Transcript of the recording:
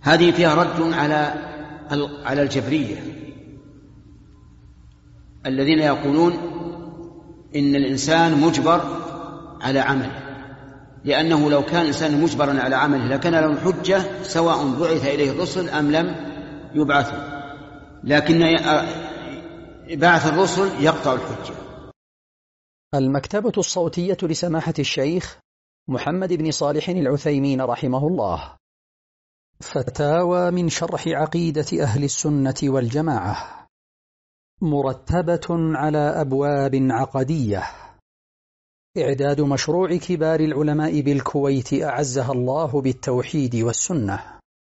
هذه فيها رد على الجبرية الذين يقولون إن الإنسان مجبر على عمله، لأنه لو كان الإنسان مجبرا على عمله لكان له الحجة سواء بعث إليه الرسل أم لم يبعثوا، لكن بعث الرسل يقطع الحجة. المكتبة الصوتية لسماحة الشيخ محمد بن صالح العثيمين رحمه الله. فتاوى من شرح عقيدة أهل السنة والجماعة، مرتبة على أبواب عقدية. إعداد مشروع كبار العلماء بالكويت أعزها الله بالتوحيد والسنة.